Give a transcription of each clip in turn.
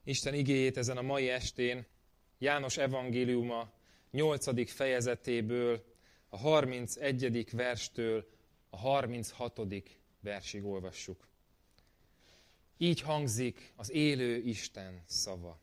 Isten igéjét ezen a mai estén János evangéliuma 8. fejezetéből, a 31. verstől a 36. versig olvassuk. Így hangzik az élő Isten szava.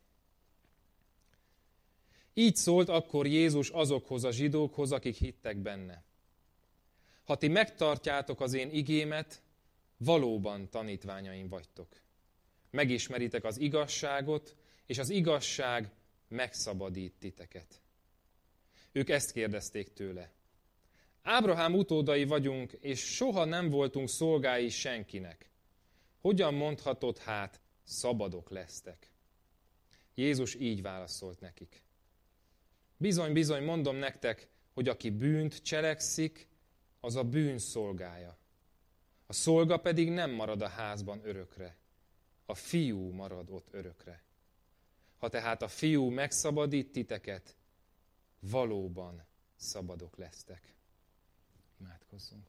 Így szólt akkor Jézus azokhoz a zsidókhoz, akik hittek benne. Ha ti megtartjátok az én igémet, valóban tanítványaim vagytok. Megismeritek az igazságot, és az igazság megszabadít titeket. Ők ezt kérdezték tőle. Ábrahám utódai vagyunk, és soha nem voltunk szolgái senkinek. Hogyan mondhatod hát, szabadok lesztek? Jézus így válaszolt nekik. Bizony, bizony, mondom nektek, hogy aki bűnt cselekszik, az a bűn szolgája. A szolga pedig nem marad a házban örökre. A fiú marad ott örökre. Ha tehát a fiú megszabadít titeket, valóban szabadok lesztek. Imádkozzunk.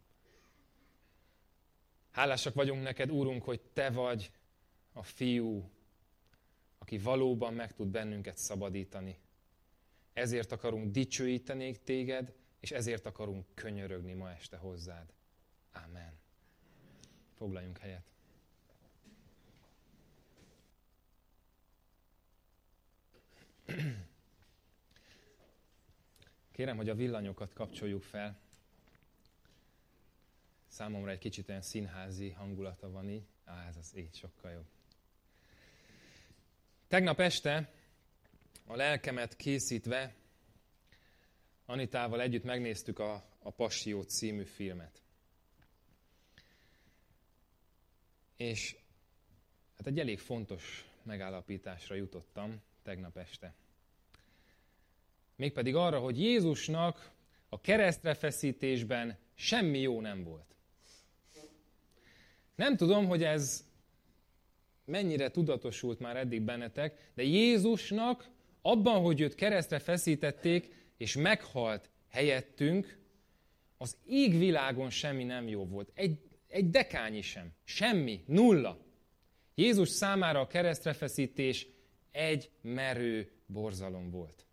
Hálásak vagyunk neked, Úrunk, hogy te vagy a fiú, aki valóban meg tud bennünket szabadítani. Ezért akarunk dicsőíteni téged, és ezért akarunk könyörögni ma este hozzád. Ámen. Foglaljunk helyet. Kérem, hogy a villanyokat kapcsoljuk fel. Számomra egy kicsit olyan színházi hangulata van így. Ez így sokkal jobb. Tegnap este a lelkemet készítve Anitával együtt megnéztük a Passió című filmet. És hát egy elég fontos megállapításra jutottam tegnap este. Mégpedig arra, hogy Jézusnak a keresztre feszítésben semmi jó nem volt. Nem tudom, hogy ez mennyire tudatosult már eddig bennetek, de Jézusnak abban, hogy őt keresztre feszítették, és meghalt helyettünk, az égvilágon semmi nem jó volt. Egy dekányi sem. Semmi. Nulla. Jézus számára a keresztre feszítés egy merő borzalom volt.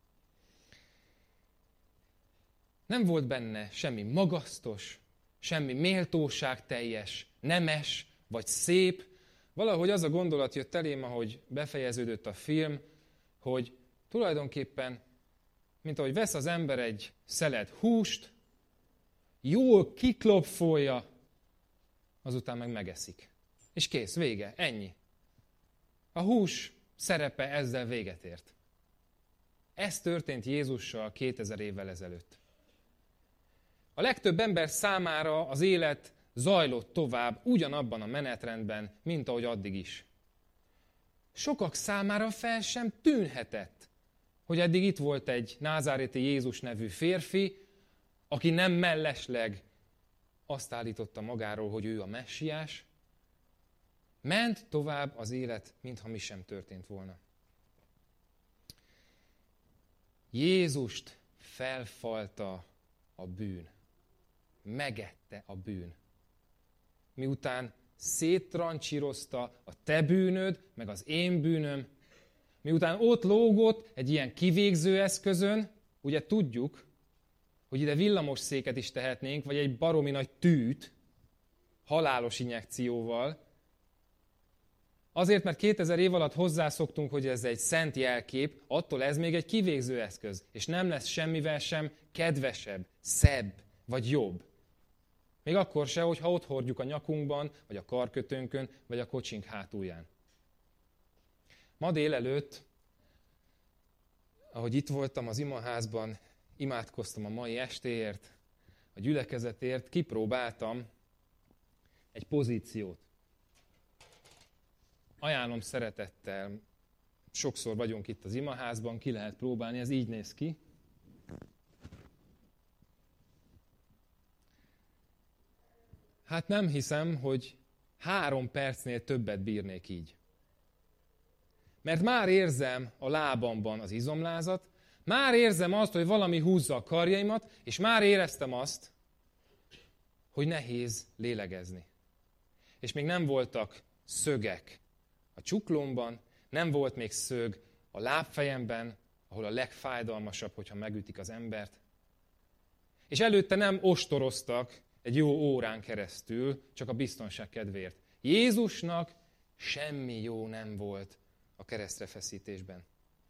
Nem volt benne semmi magasztos, semmi méltóságteljes, nemes vagy szép. Valahogy az a gondolat jött elém, ahogy befejeződött a film, hogy tulajdonképpen, mint ahogy vesz az ember egy szelet húst, jól kiklopfolja, azután meg megeszik. És kész, vége, ennyi. A hús szerepe ezzel véget ért. Ez történt Jézussal 2000 évvel ezelőtt. A legtöbb ember számára az élet zajlott tovább ugyanabban a menetrendben, mint ahogy addig is. Sokak számára fel sem tűnhetett, hogy eddig itt volt egy názáréti Jézus nevű férfi, aki nem mellesleg azt állította magáról, hogy ő a messiás. Ment tovább az élet, mintha mi sem történt volna. Jézust felfalta a bűn. Megette a bűn. Miután széttrancsírozta a te bűnöd, meg az én bűnöm, miután ott lógott egy ilyen kivégző eszközön, ugye tudjuk, hogy ide villamosszéket is tehetnénk, vagy egy baromi nagy tűt, halálos injekcióval. Azért, mert 2000 év alatt hozzászoktunk, hogy ez egy szent jelkép, attól ez még egy kivégző eszköz, és nem lesz semmivel sem kedvesebb, szebb, vagy jobb. Még akkor se, hogyha ott hordjuk a nyakunkban, vagy a karkötőnkön, vagy a kocsink hátulján. Ma délelőtt, ahogy itt voltam az imaházban, imádkoztam a mai estéért, a gyülekezetért, kipróbáltam egy pozíciót. Ajánlom szeretettel, sokszor vagyunk itt az imaházban, ki lehet próbálni, ez így néz ki. Hát nem hiszem, hogy 3 percnél többet bírnék így. Mert már érzem a lábamban az izomlázat, már érzem azt, hogy valami húzza a karjaimat, és már éreztem azt, hogy nehéz lélegezni. És még nem voltak szögek a csuklómban, Nem volt még szög a lábfejemben, ahol a legfájdalmasabb, hogyha megütik az embert. És előtte nem ostoroztak egy jó órán keresztül, csak a biztonság kedvéért. Jézusnak semmi jó nem volt a keresztre feszítésben.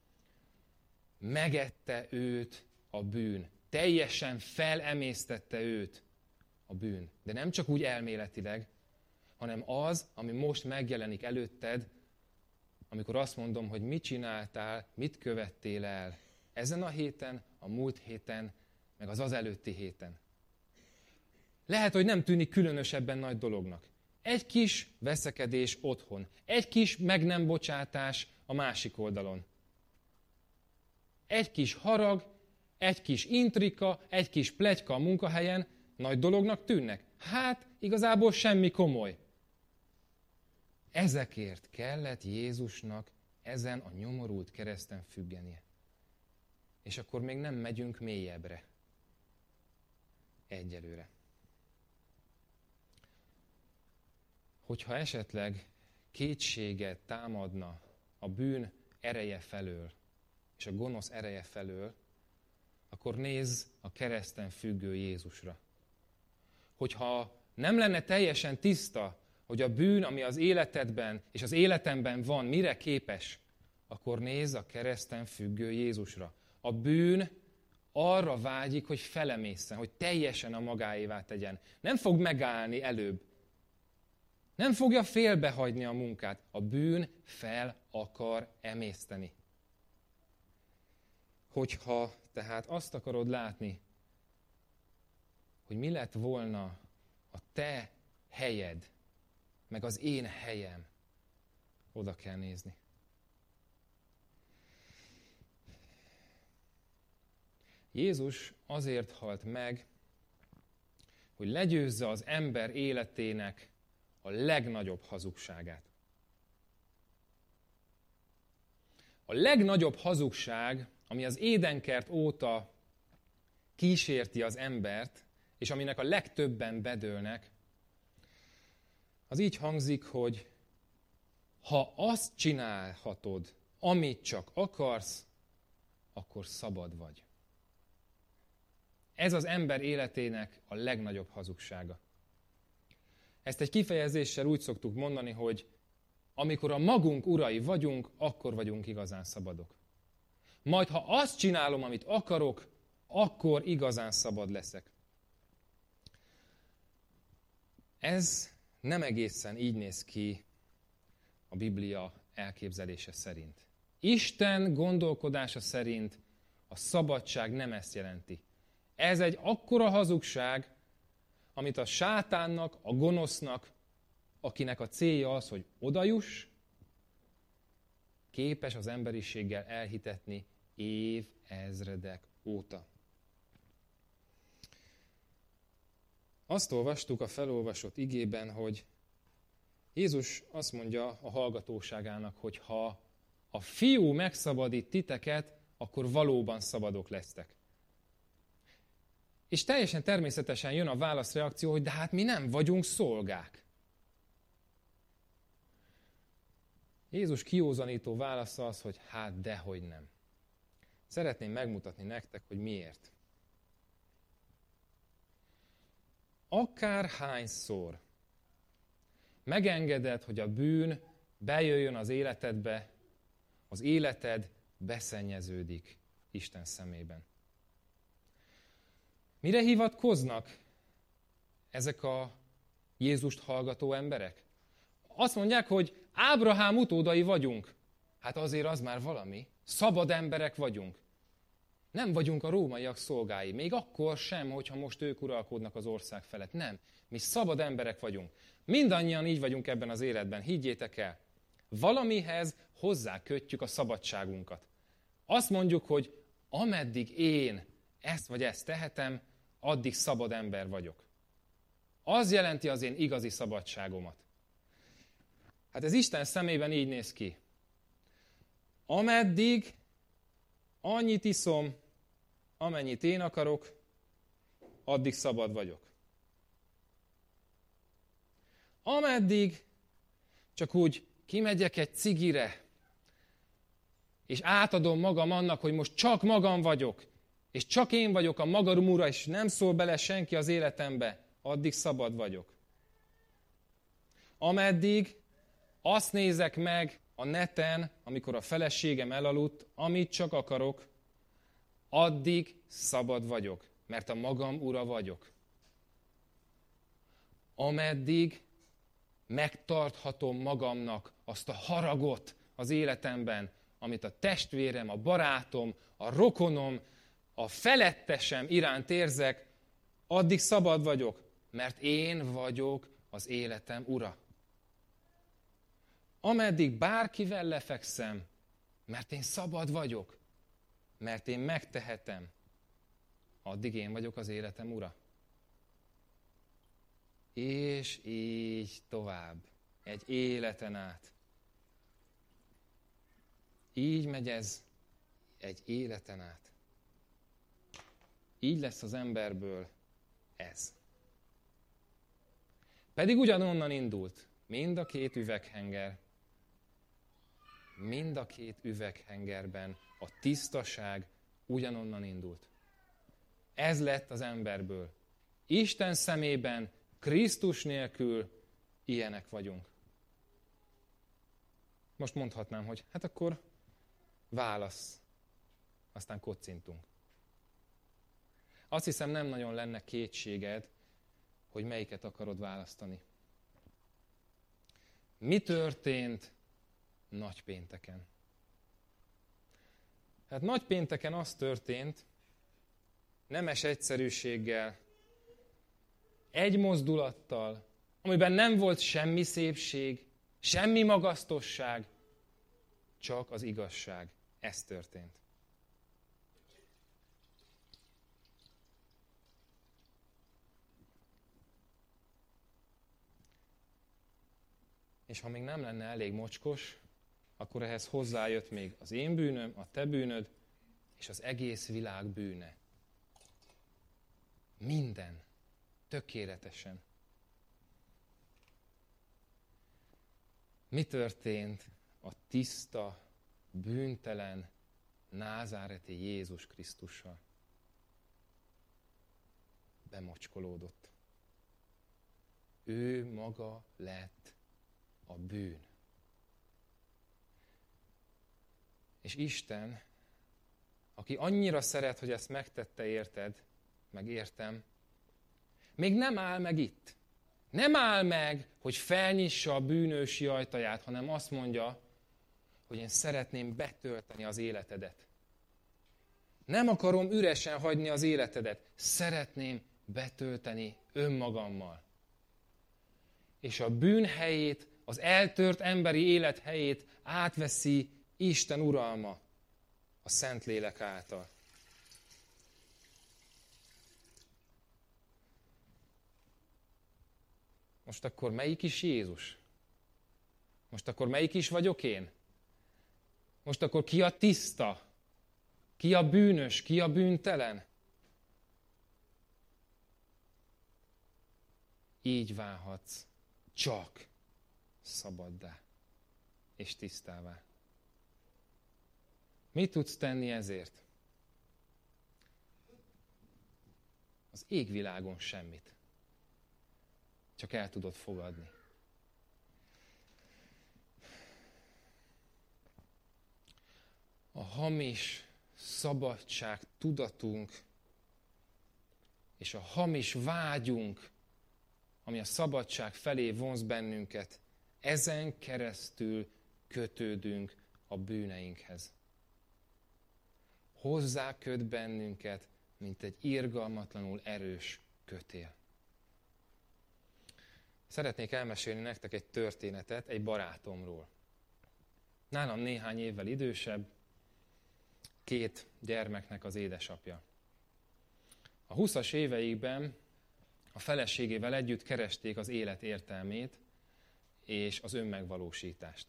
Megette őt a bűn. Teljesen felemésztette őt a bűn. De nem csak úgy elméletileg, hanem az, ami most megjelenik előtted, amikor azt mondom, hogy mit csináltál, mit követtél el ezen a héten, a múlt héten, meg az előtti héten. Lehet, hogy nem tűnik különösebben nagy dolognak. Egy kis veszekedés otthon, egy kis meg nem bocsátás a másik oldalon. Egy kis harag, egy kis intrika, egy kis pletyka a munkahelyen nagy dolognak tűnnek. Hát, igazából semmi komoly. Ezekért kellett Jézusnak ezen a nyomorult kereszten függenie. És akkor még nem megyünk mélyebbre. Egyelőre. Hogyha esetleg kétséget támadna a bűn ereje felől, és a gonosz ereje felől, akkor nézz a kereszten függő Jézusra. Hogyha nem lenne teljesen tiszta, hogy a bűn, ami az életedben és az életemben van, mire képes, akkor nézz a kereszten függő Jézusra. A bűn arra vágyik, hogy felemészen, hogy teljesen a magáévá tegyen. Nem fog megállni előbb. Nem fogja félbehagyni a munkát. A bűn fel akar emészteni. Hogyha tehát azt akarod látni, hogy mi lett volna a te helyed, meg az én helyem, oda kell nézni. Jézus azért halt meg, hogy legyőzze az ember életének a legnagyobb hazugságát. A legnagyobb hazugság, ami az Édenkert óta kísérti az embert, és aminek a legtöbben bedőlnek, az így hangzik, hogy ha azt csinálhatod, amit csak akarsz, akkor szabad vagy. Ez az ember életének a legnagyobb hazugsága. Ezt egy kifejezéssel úgy szoktuk mondani, hogy amikor a magunk urai vagyunk, akkor vagyunk igazán szabadok. Majd ha azt csinálom, amit akarok, akkor igazán szabad leszek. Ez nem egészen így néz ki a Biblia elképzelése szerint. Isten gondolkodása szerint a szabadság nem ezt jelenti. Ez egy akkora hazugság, amit a sátánnak, a gonosznak, akinek a célja az, hogy odajuss, képes az emberiséggel elhitetni évezredek óta. Azt olvastuk a felolvasott igében, hogy Jézus azt mondja a hallgatóságának, hogy ha a fiú megszabadít titeket, akkor valóban szabadok lesztek. És teljesen természetesen jön a válaszreakció, hogy de hát mi nem vagyunk szolgák. Jézus kiózanító válasza az, hogy hát dehogy nem. Szeretném megmutatni nektek, hogy miért. Akárhányszor megengeded, hogy a bűn bejöjjön az életedbe, az életed beszennyeződik Isten szemében. Mire hivatkoznak ezek a Jézust hallgató emberek? Azt mondják, hogy Ábrahám utódai vagyunk. Hát azért az már valami. Szabad emberek vagyunk. Nem vagyunk a rómaiak szolgái. Még akkor sem, hogyha most ők uralkodnak az ország felett. Nem. Mi szabad emberek vagyunk. Mindannyian így vagyunk ebben az életben. Higgyétek el. Valamihez hozzákötjük a szabadságunkat. Azt mondjuk, hogy ameddig én ezt vagy ezt tehetem, addig szabad ember vagyok. Az jelenti az én igazi szabadságomat. Hát ez Isten szemében így néz ki. Ameddig annyit iszom, amennyit én akarok, addig szabad vagyok. Ameddig csak úgy kimegyek egy cigire, és átadom magam annak, hogy most csak magam vagyok, és csak én vagyok a magam ura, és nem szól bele senki az életembe, addig szabad vagyok. Ameddig azt nézek meg a neten, amikor a feleségem elaludt, amit csak akarok, addig szabad vagyok, mert a magam ura vagyok. Ameddig megtarthatom magamnak azt a haragot az életemben, amit a testvérem, a barátom, a rokonom, a felettesem iránt érzek, addig szabad vagyok, mert én vagyok az életem ura. Ameddig bárkivel lefekszem, mert én szabad vagyok, mert én megtehetem, addig én vagyok az életem ura. És így tovább, egy életen át. Így megy ez egy életen át. Így lesz az emberből ez. Pedig ugyanonnan indult mind a két üveghenger. Mind a két üveghengerben a tisztaság ugyanonnan indult. Ez lett az emberből. Isten szemében, Krisztus nélkül ilyenek vagyunk. Most mondhatnám, hogy hát akkor válasz, aztán kocintunk. Azt hiszem, nem nagyon lenne kétséged, hogy melyiket akarod választani. Mi történt nagypénteken? Hát nagypénteken az történt, nemes egyszerűséggel, egy mozdulattal, amiben nem volt semmi szépség, semmi magasztosság, csak az igazság. Ez történt. És ha még nem lenne elég mocskos, akkor ehhez hozzájött még az én bűnöm, a te bűnöd, és az egész világ bűne. Minden. Tökéletesen. Mi történt a tiszta, bűntelen, názáreti Jézus Krisztussal? Bemocskolódott. Ő maga lett a bűn. És Isten, aki annyira szeret, hogy ezt megtette érted, meg értem, még nem áll meg itt. Nem áll meg, hogy felnyissa a bűnösi ajtaját, hanem azt mondja, hogy én szeretném betölteni az életedet. Nem akarom üresen hagyni az életedet. Szeretném betölteni önmagammal. És a bűn helyét, az eltört emberi élet helyét átveszi Isten uralma a Szentlélek által. Most akkor melyik is Jézus? Most akkor melyik is vagyok én? Most akkor ki a tiszta? Ki a bűnös? Ki a bűntelen? Így válhatsz csak szabaddá és tisztává. Mit tudsz tenni ezért? Az égvilágon semmit. Csak el tudod fogadni. A hamis szabadság tudatunk és a hamis vágyunk, ami a szabadság felé vonz bennünket, ezen keresztül kötődünk a bűneinkhez. Hozzá köt bennünket, mint egy irgalmatlanul erős kötél. Szeretnék elmesélni nektek egy történetet egy barátomról. Nálam néhány évvel idősebb, 2 gyermeknek az édesapja. A 20-as éveikben a feleségével együtt keresték az élet értelmét és az önmegvalósítást.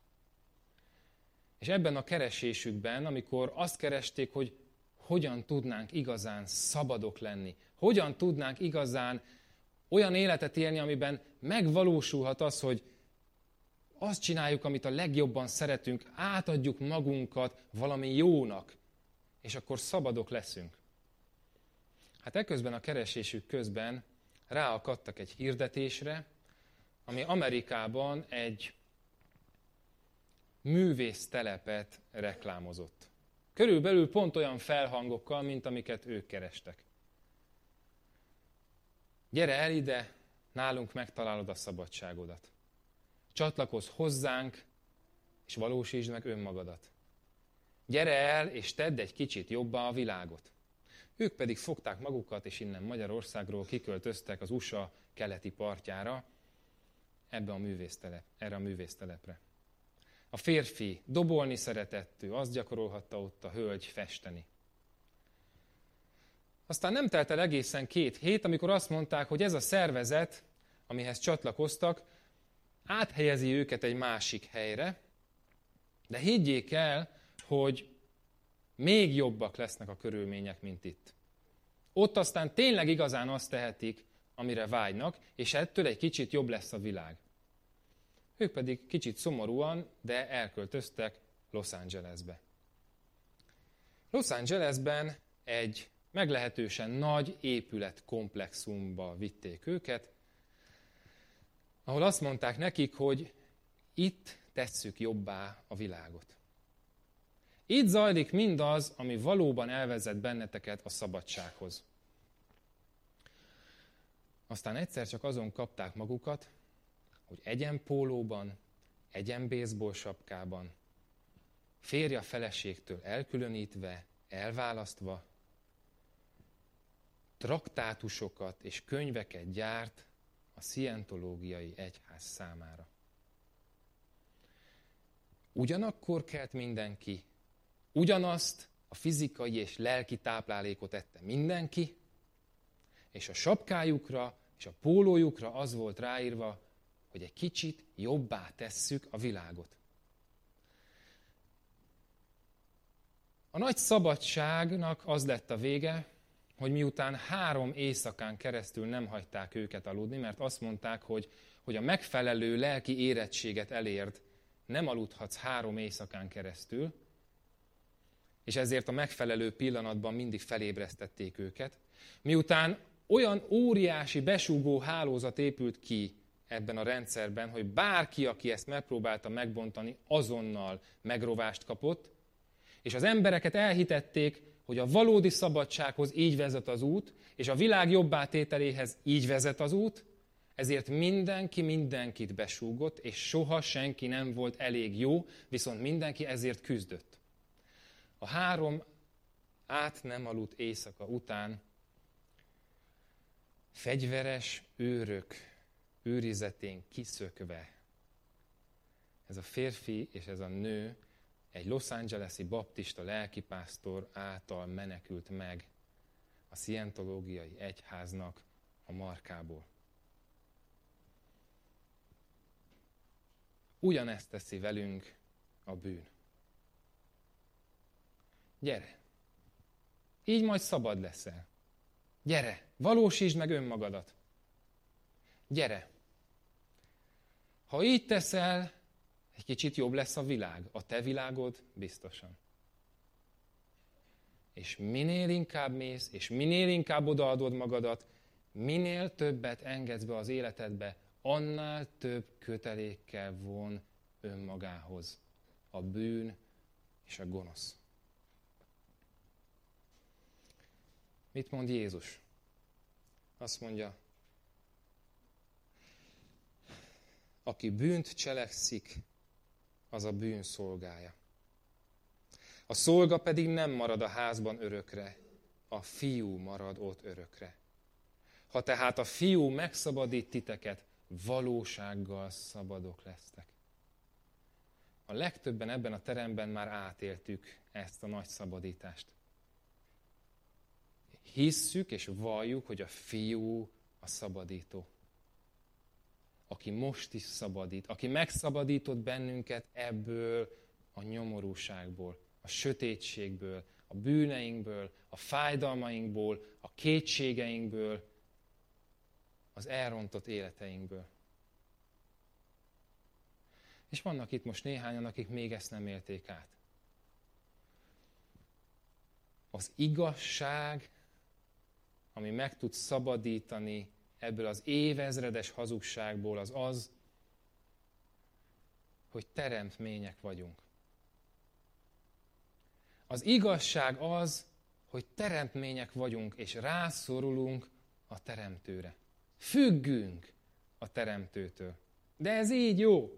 És ebben a keresésükben, amikor azt keresték, hogy hogyan tudnánk igazán szabadok lenni, hogyan tudnánk igazán olyan életet élni, amiben megvalósulhat az, hogy azt csináljuk, amit a legjobban szeretünk, átadjuk magunkat valami jónak, és akkor szabadok leszünk. Hát eközben a keresésük közben ráakadtak egy hirdetésre, ami Amerikában egy művésztelepet reklámozott. Körülbelül pont olyan felhangokkal, mint amiket ők kerestek. Gyere el ide, nálunk megtalálod a szabadságodat. Csatlakozz hozzánk, és valósítsd meg önmagadat. Gyere el, és tedd egy kicsit jobbá a világot. Ők pedig fogták magukat, és innen Magyarországról kiköltöztek az USA keleti partjára, erre a művésztelepre. A férfi dobolni szeretett, ő azt gyakorolhatta ott, a hölgy festeni. Aztán nem telt el egészen 2 hét, amikor azt mondták, hogy ez a szervezet, amihez csatlakoztak, áthelyezi őket egy másik helyre, de higgyék el, hogy még jobbak lesznek a körülmények, mint itt. Ott aztán tényleg igazán azt tehetik, amire vágynak, és ettől egy kicsit jobb lesz a világ. Ők pedig kicsit szomorúan, de elköltöztek Los Angelesbe. Los Angelesben egy meglehetősen nagy épületkomplexumba vitték őket, ahol azt mondták nekik, hogy itt tesszük jobbá a világot. Itt zajlik mindaz, ami valóban elvezet benneteket a szabadsághoz. Aztán egyszer csak azon kapták magukat, hogy egyenpólóban, baseball sapkában, férj a feleségtől elkülönítve, elválasztva, traktátusokat és könyveket gyárt a szientológiai egyház számára. Ugyanakkor kelt mindenki, ugyanazt a fizikai és lelki táplálékot ette mindenki, és a sapkájukra és a pólójukra az volt ráírva, hogy egy kicsit jobbá tesszük a világot. A nagy szabadságnak az lett a vége, hogy miután 3 éjszakán keresztül nem hagyták őket aludni, mert azt mondták, hogy a megfelelő lelki érettséget elérd, nem aludhatsz 3 éjszakán keresztül, és ezért a megfelelő pillanatban mindig felébresztették őket. Miután olyan óriási besúgó hálózat épült ki ebben a rendszerben, hogy bárki, aki ezt megpróbálta megbontani, azonnal megrovást kapott, és az embereket elhitették, hogy a valódi szabadsághoz így vezet az út, és a világ jobbátételéhez így vezet az út, ezért mindenki mindenkit besúgott, és soha senki nem volt elég jó, viszont mindenki ezért küzdött. A 3 át nem aludt éjszaka után fegyveres őrök őrizetén kiszökve ez a férfi és ez a nő egy Los Angeles-i baptista lelkipásztor által menekült meg a szientológiai egyháznak a markából. Ugyanezt teszi velünk a bűn. Gyere! Így majd szabad leszel. Gyere! Valósítsd meg önmagadat. Gyere! Ha így teszel, egy kicsit jobb lesz a világ. A te világod biztosan. És minél inkább mész, és minél inkább odaadod magadat, minél többet engedsz be az életedbe, annál több kötelékkel von önmagához a bűn és a gonosz. Mit mond Jézus? Azt mondja, aki bűnt cselekszik, az a bűn szolgája. A szolga pedig nem marad a házban örökre, a fiú marad ott örökre. Ha tehát a fiú megszabadít titeket, valósággal szabadok lesztek. A legtöbben ebben a teremben már átéltük ezt a nagy szabadítást. Hisszük és valljuk, hogy a fiú a szabadító. Aki most is szabadít, aki megszabadított bennünket ebből a nyomorúságból, a sötétségből, a bűneinkből, a fájdalmainkból, a kétségeinkből, az elrontott életeinkből. És vannak itt most néhányan, akik még ezt nem élték át. Az igazság, ami meg tud szabadítani ebből az évezredes hazugságból, az az, hogy teremtmények vagyunk. Az igazság az, hogy teremtmények vagyunk, és rászorulunk a Teremtőre. Függünk a Teremtőtől. De ez így jó.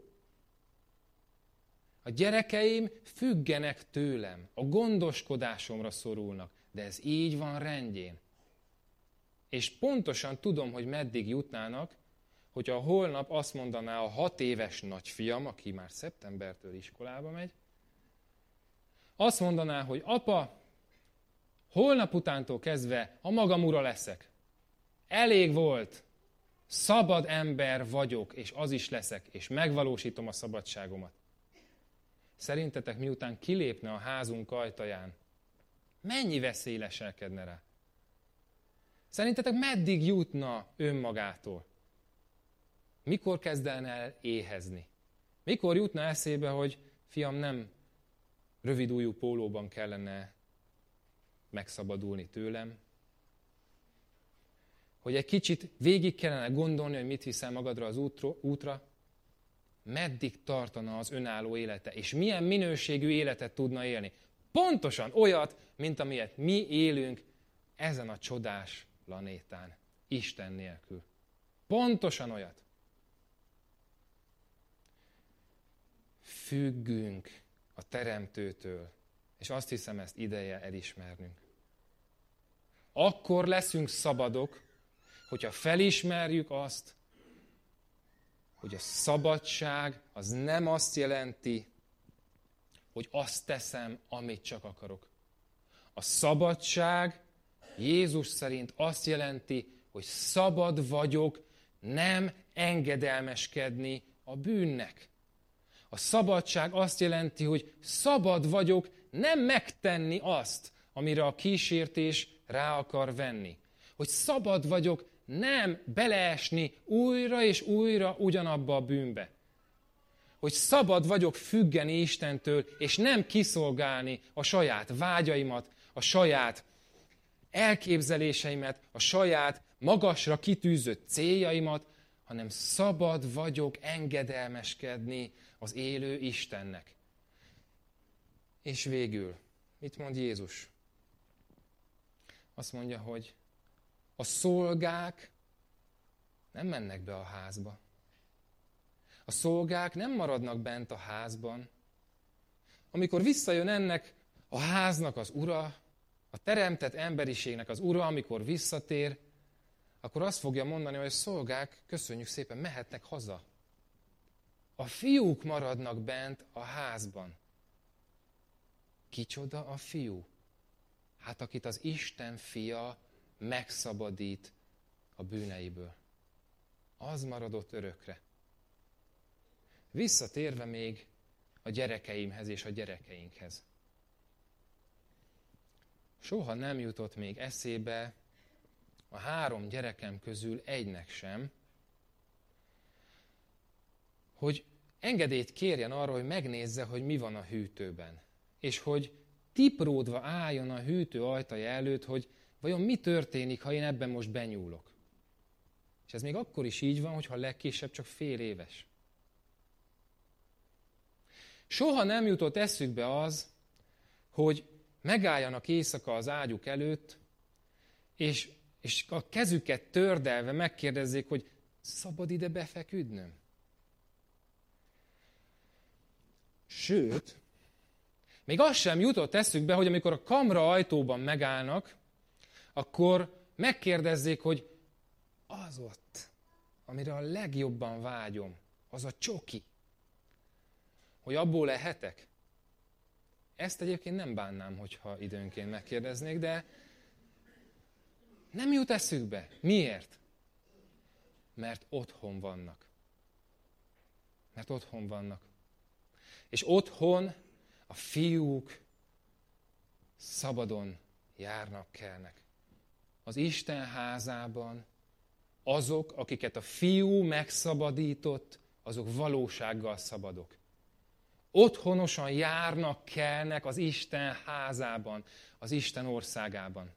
A gyerekeim függenek tőlem, a gondoskodásomra szorulnak, de ez így van rendjén. És pontosan tudom, hogy meddig jutnának, hogyha holnap azt mondaná a 6 éves nagyfiam, aki már szeptembertől iskolába megy, azt mondaná, hogy apa, holnap utántól kezdve a magam ura leszek. Elég volt, szabad ember vagyok, és az is leszek, és megvalósítom a szabadságomat. Szerintetek miután kilépne a házunk ajtaján, mennyi veszély leselkedne rá? Szerintetek meddig jutna önmagától? Mikor kezdene el éhezni? Mikor jutna eszébe, hogy fiam, nem rövidujjú pólóban kellene megszabadulni tőlem? Hogy egy kicsit végig kellene gondolni, hogy mit viszel magadra az útra? Meddig tartana az önálló élete, és milyen minőségű életet tudna élni? Pontosan olyat, mint amilyet mi élünk ezen a csodás planétán, Isten nélkül. Pontosan olyat. Függünk a Teremtőtől, és azt hiszem, ezt ideje elismernünk. Akkor leszünk szabadok, hogyha felismerjük azt, hogy a szabadság az nem azt jelenti, hogy azt teszem, amit csak akarok. A szabadság Jézus szerint azt jelenti, hogy szabad vagyok nem engedelmeskedni a bűnnek. A szabadság azt jelenti, hogy szabad vagyok nem megtenni azt, amire a kísértés rá akar venni. Hogy szabad vagyok nem beleesni újra és újra ugyanabba a bűnbe. Hogy szabad vagyok függeni Istentől, és nem kiszolgálni a saját vágyaimat, a saját elképzeléseimet, a saját magasra kitűzött céljaimat, hanem szabad vagyok engedelmeskedni az élő Istennek. És végül, mit mond Jézus? Azt mondja, hogy a szolgák nem mennek be a házba. A szolgák nem maradnak bent a házban. Amikor visszajön ennek a háznak az ura, a teremtett emberiségnek az ura, amikor visszatér, akkor azt fogja mondani, hogy a szolgák, köszönjük szépen, mehetnek haza. A fiúk maradnak bent a házban. Kicsoda a fiú? Hát akit az Isten fia megszabadít a bűneiből. Az maradott örökre. Visszatérve még a gyerekeimhez és a gyerekeinkhez. Soha nem jutott még eszébe a 3 gyerekem közül egynek sem, hogy engedélyt kérjen arra, hogy megnézze, hogy mi van a hűtőben. És hogy tipródva álljon a hűtő ajtaja előtt, hogy vajon mi történik, ha én ebben most benyúlok. És ez még akkor is így van, hogyha a legkisebb csak fél éves. Soha nem jutott eszükbe az, hogy megálljanak éjszaka az ágyuk előtt, és a kezüket tördelve megkérdezzék, hogy szabad ide befeküdnöm? Sőt, még az sem jutott eszükbe, hogy amikor a kamra ajtóban megállnak, akkor megkérdezzék, hogy az ott, amire a legjobban vágyom, az a csoki, hogy abból lehetek? Ezt egyébként nem bánnám, hogyha időnként megkérdeznék, de nem jut eszükbe. Miért? Mert otthon vannak. Mert otthon vannak. És otthon a fiúk szabadon járnak, kelnek. Az Isten házában azok, akiket a fiú megszabadított, azok valósággal szabadok. Otthonosan járnak, kelnek az Isten házában, az Isten országában.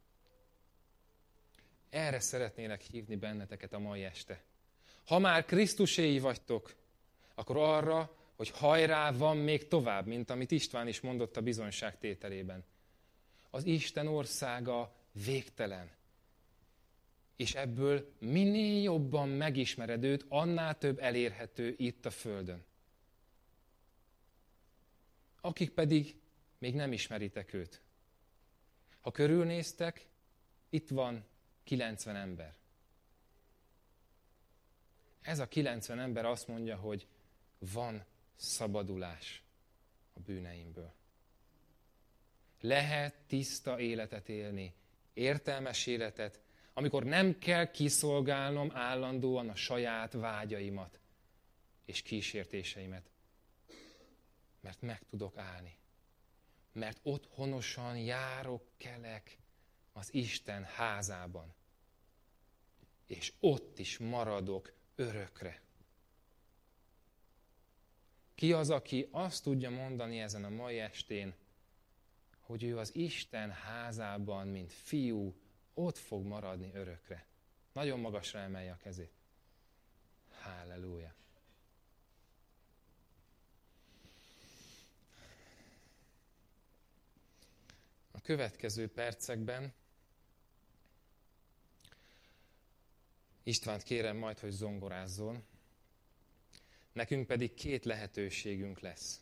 Erre szeretnélek hívni benneteket a mai este. Ha már Krisztuséi vagytok, akkor arra, hogy hajrá, van még tovább, mint amit István is mondott a bizonyságtételében. Az Isten országa végtelen. És ebből minél jobban megismered őt, annál több elérhető itt a földön. Akik pedig még nem ismeritek őt. Ha körülnéztek, itt van 90 ember. Ez a 90 ember azt mondja, hogy van szabadulás a bűneimből. Lehet tiszta életet élni, értelmes életet, amikor nem kell kiszolgálnom állandóan a saját vágyaimat és kísértéseimet. Mert meg tudok állni. Mert otthonosan járok, kelek az Isten házában. És ott is maradok örökre. Ki az, aki azt tudja mondani ezen a mai estén, hogy ő az Isten házában, mint fiú, ott fog maradni örökre? Nagyon magasra emelje a kezét. Halleluja! A következő percekben Istvánt kérem majd, hogy zongorázzon, nekünk pedig 2 lehetőségünk lesz.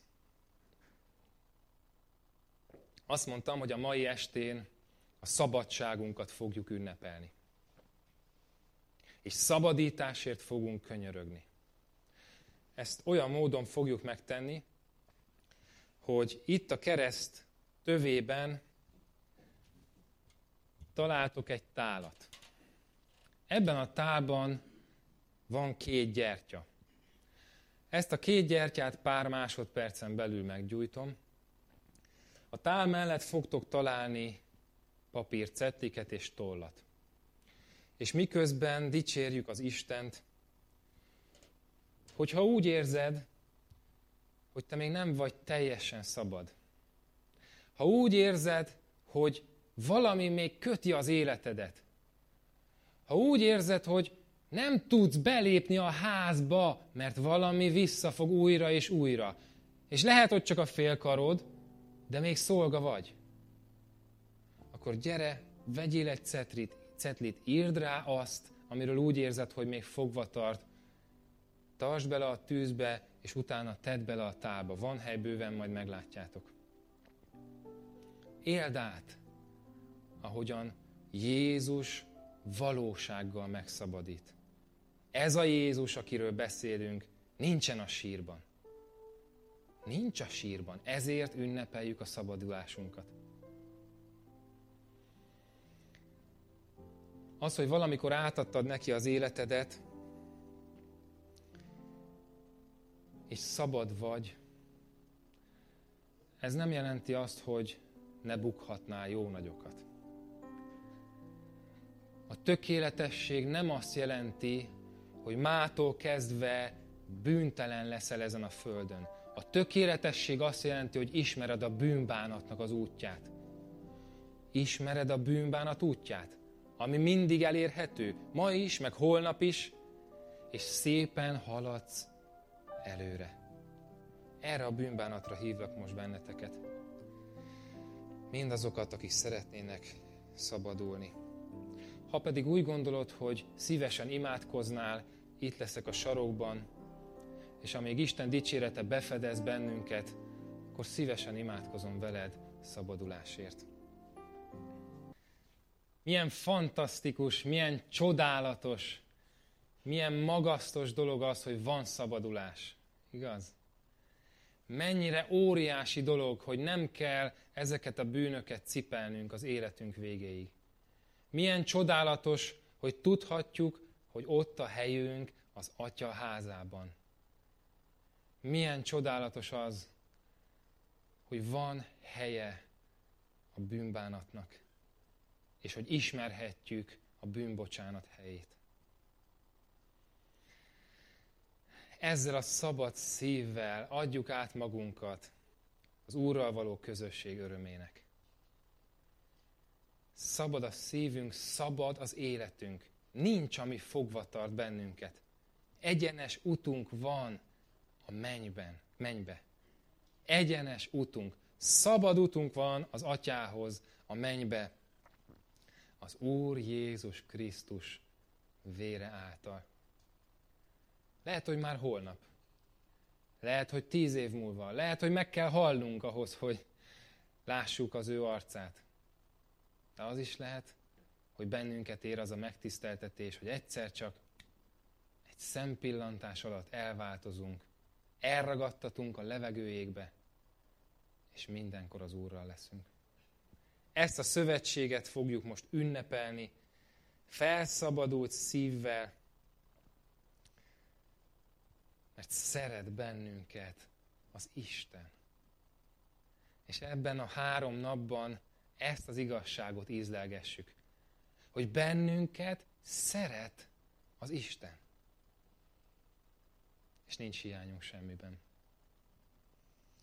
Azt mondtam, hogy a mai estén a szabadságunkat fogjuk ünnepelni. És szabadításért fogunk könyörögni. Ezt olyan módon fogjuk megtenni, hogy itt a kereszt tövében találtok egy tálat. Ebben a tálban van 2 gyertya. Ezt a 2 gyertyát pár másodpercen belül meggyújtom. A tál mellett fogtok találni papírcetliket és tollat. És miközben dicsérjük az Istent, hogyha úgy érzed, hogy te még nem vagy teljesen szabad, ha úgy érzed, hogy valami még köti az életedet, ha úgy érzed, hogy nem tudsz belépni a házba, mert valami visszafog újra és újra, és lehet, hogy csak a félkarod, de még szolga vagy, akkor gyere, vegyél egy cetlit, írd rá azt, amiről úgy érzed, hogy még fogva tart, tartsd bele a tűzbe, és utána tedd bele a tálba. Van hely bőven, majd meglátjátok. Éld át, ahogyan Jézus valósággal megszabadít. Ez a Jézus, akiről beszélünk, nincsen a sírban. Nincs a sírban, ezért ünnepeljük a szabadulásunkat. Az, hogy valamikor átadtad neki az életedet, és szabad vagy, ez nem jelenti azt, hogy ne bukhatnál jó nagyokat. A tökéletesség nem azt jelenti, hogy mától kezdve bűntelen leszel ezen a földön. A tökéletesség azt jelenti, hogy ismered a bűnbánatnak az útját. Ismered a bűnbánat útját, ami mindig elérhető, ma is, meg holnap is, és szépen haladsz előre. Erre a bűnbánatra hívlak most benneteket. Mindazokat, akik szeretnének szabadulni. Ha pedig úgy gondolod, hogy szívesen imádkoznál, itt leszek a sarokban, és amíg Isten dicsérete befedez bennünket, akkor szívesen imádkozom veled szabadulásért. Milyen fantasztikus, milyen csodálatos, milyen magasztos dolog az, hogy van szabadulás. Igaz? Mennyire óriási dolog, hogy nem kell ezeket a bűnöket cipelnünk az életünk végéig. Milyen csodálatos, hogy tudhatjuk, hogy ott a helyünk az Atya házában. Milyen csodálatos az, hogy van helye a bűnbánatnak, és hogy ismerhetjük a bűnbocsánat helyét. ezzel a szabad szívvel adjuk át magunkat az Úrral való közösség örömének. Szabad a szívünk, szabad az életünk. Nincs, ami fogva tart bennünket. Egyenes utunk van a mennybe. Egyenes utunk. Szabad utunk van az Atyához, a mennybe. Az Úr Jézus Krisztus vére által. Lehet, hogy már holnap. Lehet, hogy 10 év múlva. Lehet, hogy meg kell halnunk ahhoz, hogy lássuk az ő arcát. De az is lehet, hogy bennünket ér az a megtiszteltetés, hogy egyszer csak egy szempillantás alatt elváltozunk, elragadtatunk a levegőjégbe, és mindenkor az Úrral leszünk. Ezt a szövetséget fogjuk most ünnepelni, felszabadult szívvel, mert szeret bennünket az Isten. És ebben a 3 napban ezt az igazságot ízlelgessük, hogy bennünket szeret az Isten. És nincs hiányunk semmiben.